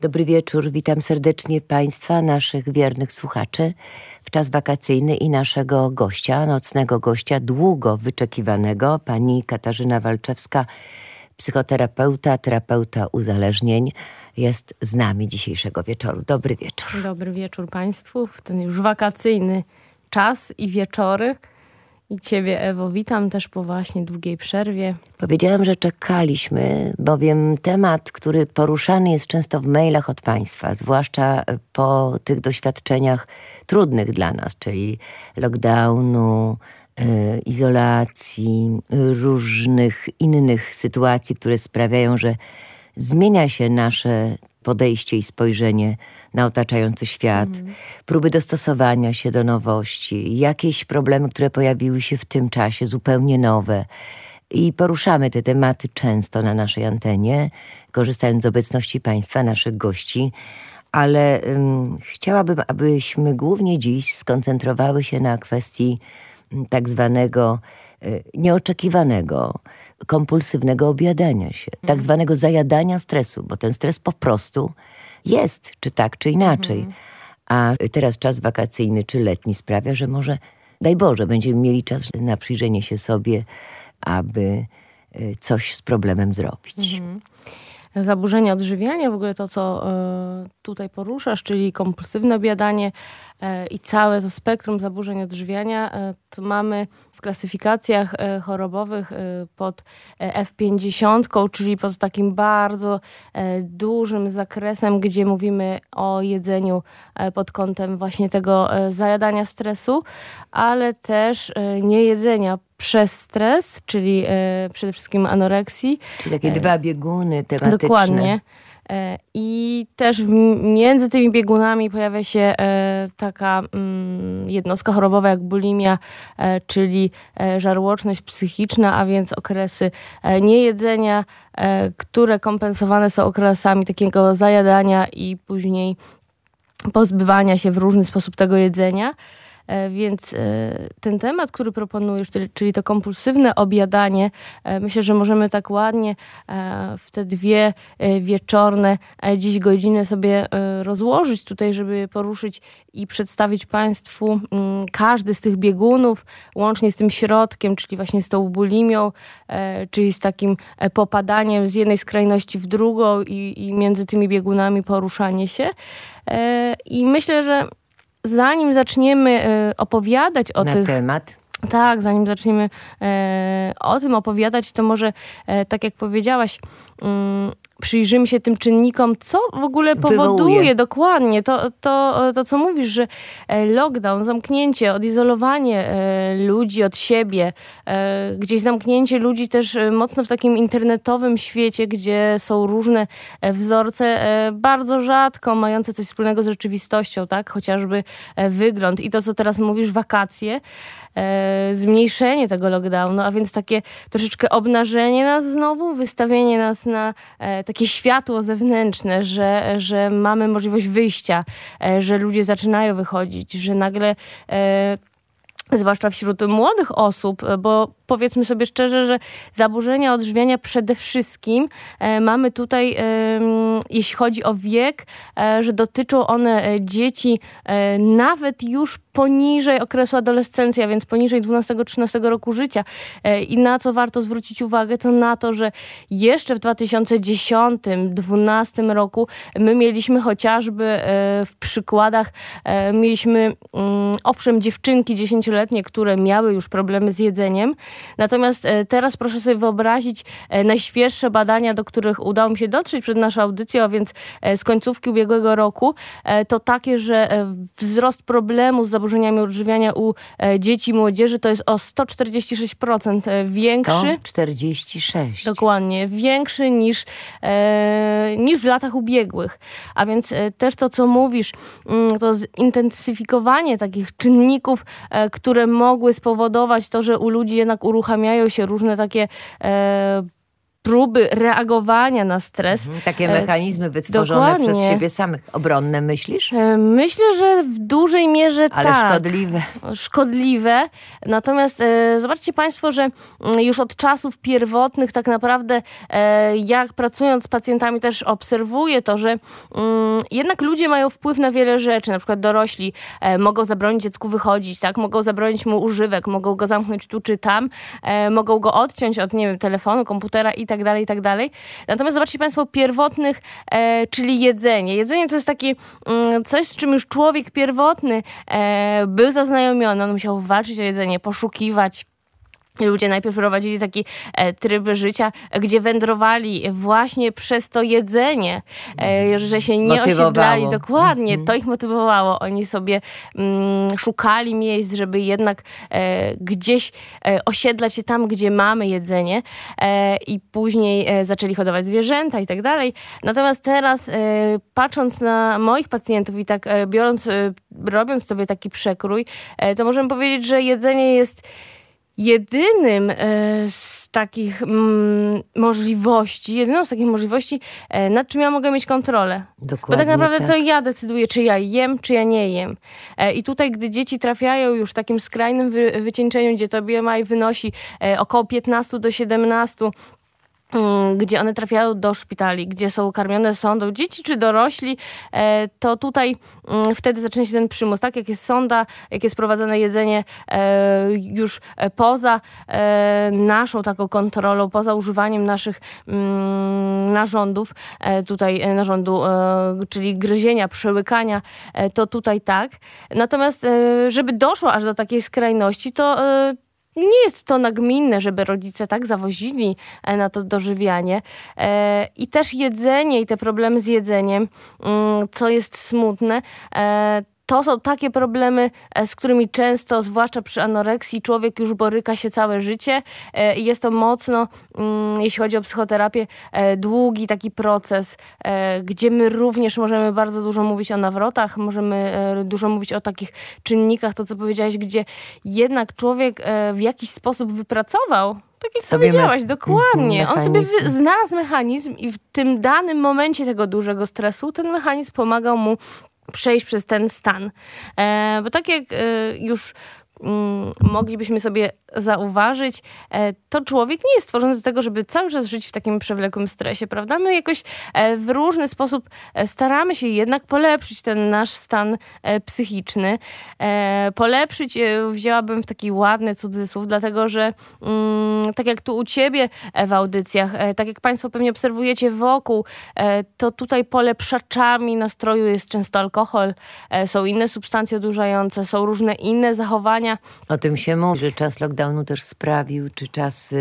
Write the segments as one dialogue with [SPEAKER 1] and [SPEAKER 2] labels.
[SPEAKER 1] Dobry wieczór, witam serdecznie Państwa, naszych wiernych słuchaczy w czas wakacyjny i naszego gościa, nocnego gościa, długo wyczekiwanego, pani Katarzyna Walczewska, psychoterapeuta, terapeuta uzależnień, jest z nami dzisiejszego wieczoru. Dobry wieczór.
[SPEAKER 2] Dobry wieczór Państwu, w ten już wakacyjny czas i wieczory. I Ciebie, Ewo, witam też po właśnie długiej przerwie.
[SPEAKER 1] Powiedziałam, że czekaliśmy, bowiem temat, który poruszany jest często w mailach od Państwa, zwłaszcza po tych doświadczeniach trudnych dla nas, czyli lockdownu, izolacji, różnych innych sytuacji, które sprawiają, że zmienia się nasze podejście i spojrzenie na otaczający świat, próby dostosowania się do nowości, jakieś problemy, które pojawiły się w tym czasie, zupełnie nowe. I poruszamy te tematy często na naszej antenie, korzystając z obecności Państwa, naszych gości, ale chciałabym, abyśmy głównie dziś skoncentrowały się na kwestii tak zwanego nieoczekiwanego, kompulsywnego objadania się, tak zwanego zajadania stresu, bo ten stres po prostu jest, czy tak, czy inaczej. A teraz czas wakacyjny, czy letni sprawia, że może, daj Boże, będziemy mieli czas na przyjrzenie się sobie, aby coś z problemem zrobić.
[SPEAKER 2] Zaburzenia odżywiania, w ogóle to, co tutaj poruszasz, czyli kompulsywne objadanie i całe to spektrum zaburzeń odżywiania, to mamy w klasyfikacjach chorobowych pod F50, czyli pod takim bardzo dużym zakresem, gdzie mówimy o jedzeniu pod kątem właśnie tego zajadania stresu, ale też niejedzenia przez stres, czyli przede wszystkim anoreksji.
[SPEAKER 1] Czyli takie dwa bieguny tematyczne.
[SPEAKER 2] Dokładnie. I też między tymi biegunami pojawia się taka jednostka chorobowa jak bulimia, czyli żarłoczność psychiczna, a więc okresy niejedzenia, które kompensowane są okresami takiego zajadania i później pozbywania się w różny sposób tego jedzenia. Więc ten temat, który proponujesz, czyli to kompulsywne objadanie, myślę, że możemy tak ładnie w te dwie wieczorne dziś godziny sobie rozłożyć tutaj, żeby poruszyć i przedstawić Państwu każdy z tych biegunów, łącznie z tym środkiem, czyli właśnie z tą bulimią, czyli z takim popadaniem z jednej skrajności w drugą i między tymi biegunami poruszanie się. I myślę, że zanim zaczniemy opowiadać o tych...
[SPEAKER 1] temat.
[SPEAKER 2] Tak, zanim zaczniemy o tym opowiadać, to może, tak jak powiedziałaś, przyjrzymy się tym czynnikom, co w ogóle powoduje dokładnie to, co mówisz, że lockdown, zamknięcie, odizolowanie ludzi od siebie, gdzieś zamknięcie ludzi też mocno w takim internetowym świecie, gdzie są różne wzorce, bardzo rzadko mające coś wspólnego z rzeczywistością, tak? Chociażby wygląd i to, co teraz mówisz, wakacje, zmniejszenie tego lockdownu, a więc takie troszeczkę obnażenie nas znowu, wystawienie nas na takie światło zewnętrzne, że mamy możliwość wyjścia, że ludzie zaczynają wychodzić, że nagle zwłaszcza wśród młodych osób, bo powiedzmy sobie szczerze, że zaburzenia odżywiania przede wszystkim mamy tutaj, jeśli chodzi o wiek, że dotyczą one dzieci nawet już poniżej okresu adolescencji, a więc poniżej 12-13 roku życia. I na co warto zwrócić uwagę, to na to, że jeszcze w 2010-2012 roku my mieliśmy chociażby w przykładach, mieliśmy owszem dziewczynki 10-letnie, które miały już problemy z jedzeniem, natomiast teraz proszę sobie wyobrazić najświeższe badania, do których udało mi się dotrzeć przed naszą audycją, a więc z końcówki ubiegłego roku, to takie, że wzrost problemu z zaburzeniami odżywiania u dzieci i młodzieży to jest o 146% większy.
[SPEAKER 1] 146.
[SPEAKER 2] Dokładnie. Większy niż w latach ubiegłych. A więc też to, co mówisz, to zintensyfikowanie takich czynników, które mogły spowodować to, że u ludzi jednak uruchamiają się różne takie próby reagowania na stres.
[SPEAKER 1] Takie mechanizmy wytworzone przez siebie samych. Obronne myślisz?
[SPEAKER 2] Myślę, że w dużej mierze
[SPEAKER 1] ale
[SPEAKER 2] tak.
[SPEAKER 1] szkodliwe.
[SPEAKER 2] Szkodliwe. Natomiast zobaczcie Państwo, że już od czasów pierwotnych tak naprawdę jak pracując z pacjentami też obserwuję to, że jednak ludzie mają wpływ na wiele rzeczy. Na przykład dorośli mogą zabronić dziecku wychodzić, tak? Mogą zabronić mu używek, mogą go zamknąć tu czy tam, mogą go odciąć od, nie wiem, telefonu, komputera i tak dalej, i tak dalej. Natomiast zobaczcie Państwo, pierwotnych, czyli jedzenie. Jedzenie to jest takie coś, z czym już człowiek pierwotny był zaznajomiony. On musiał walczyć o jedzenie, poszukiwać. Ludzie najpierw prowadzili taki tryb życia, gdzie wędrowali właśnie przez to jedzenie, że się nie osiedlali. Dokładnie, to ich motywowało. Oni sobie szukali miejsc, żeby jednak gdzieś osiedlać się tam, gdzie mamy jedzenie i później zaczęli hodować zwierzęta i tak dalej. Natomiast teraz patrząc na moich pacjentów i tak robiąc sobie taki przekrój, to możemy powiedzieć, że jedzenie jest jedyną z takich możliwości, nad czym ja mogę mieć kontrolę.
[SPEAKER 1] Dokładnie,
[SPEAKER 2] bo tak naprawdę
[SPEAKER 1] tak.
[SPEAKER 2] to ja decyduję, czy ja jem, czy ja nie jem. I tutaj, gdy dzieci trafiają już w takim skrajnym wycieńczeniu, gdzie to BMI wynosi około 15 do 17, gdzie one trafiają do szpitali, gdzie są karmione sondą dzieci czy dorośli, to tutaj wtedy zaczyna się ten przymus, tak? Jak jest sonda, jak jest prowadzone jedzenie już poza naszą taką kontrolą, poza używaniem naszych narządów, tutaj narządu, czyli gryzienia, przełykania, to tutaj tak. Natomiast żeby doszło aż do takiej skrajności, to nie jest to nagminne, żeby rodzice tak zawozili na to dożywianie. I też jedzenie i te problemy z jedzeniem, co jest smutne, to są takie problemy, z którymi często, zwłaszcza przy anoreksji, człowiek już boryka się całe życie i jest to mocno, jeśli chodzi o psychoterapię, długi taki proces, gdzie my również możemy bardzo dużo mówić o nawrotach, możemy dużo mówić o takich czynnikach, to co powiedziałaś, gdzie jednak człowiek w jakiś sposób wypracował, tak jak powiedziałaś, dokładnie. On sobie znalazł mechanizm i w tym danym momencie tego dużego stresu ten mechanizm pomagał mu przejść przez ten stan. Bo tak jak już moglibyśmy sobie zauważyć, to człowiek nie jest stworzony do tego, żeby cały czas żyć w takim przewlekłym stresie, prawda? My jakoś w różny sposób staramy się jednak polepszyć ten nasz stan psychiczny. Polepszyć wzięłabym w taki ładny cudzysłów, dlatego że tak jak tu u ciebie w audycjach, tak jak Państwo pewnie obserwujecie wokół, to tutaj polepszaczami nastroju jest często alkohol, są inne substancje odurzające, są różne inne zachowania.
[SPEAKER 1] O tym się mówi, że czas lockdownu też sprawił, czy czas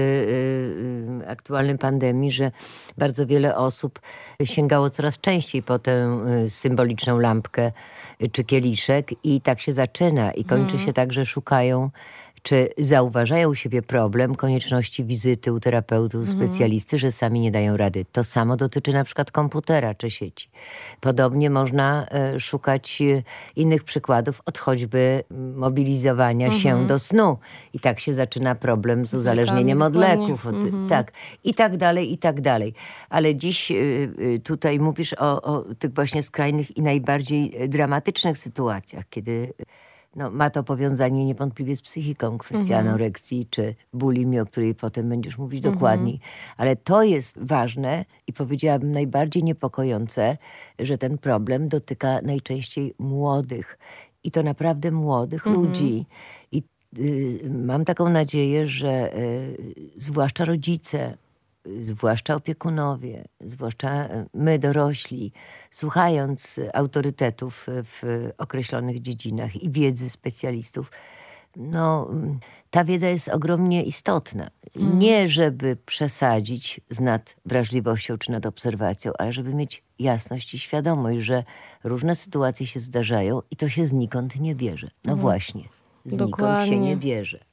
[SPEAKER 1] aktualnej pandemii, że bardzo wiele osób sięgało coraz częściej po tę symboliczną lampkę czy kieliszek i tak się zaczyna i kończy się tak, że szukają czy zauważają u siebie problem konieczności wizyty u terapeutów, specjalisty, że sami nie dają rady. To samo dotyczy na przykład komputera czy sieci. Podobnie można szukać innych przykładów od choćby mobilizowania się do snu. I tak się zaczyna problem z uzależnieniem od leków. Tak. I tak dalej, i tak dalej. Ale dziś tutaj mówisz o tych właśnie skrajnych i najbardziej dramatycznych sytuacjach, kiedy ma to powiązanie niewątpliwie z psychiką, kwestia anoreksji czy bulimii, o której potem będziesz mówić dokładniej. Ale to jest ważne i powiedziałabym najbardziej niepokojące, że ten problem dotyka najczęściej młodych. I to naprawdę młodych ludzi. I mam taką nadzieję, że zwłaszcza rodzice, zwłaszcza opiekunowie, zwłaszcza my dorośli, słuchając autorytetów w określonych dziedzinach i wiedzy specjalistów, ta wiedza jest ogromnie istotna. Nie żeby przesadzić z nadwrażliwością czy nadobserwacją, ale żeby mieć jasność i świadomość, że różne sytuacje się zdarzają i to się znikąd nie bierze. Właśnie, znikąd się nie bierze.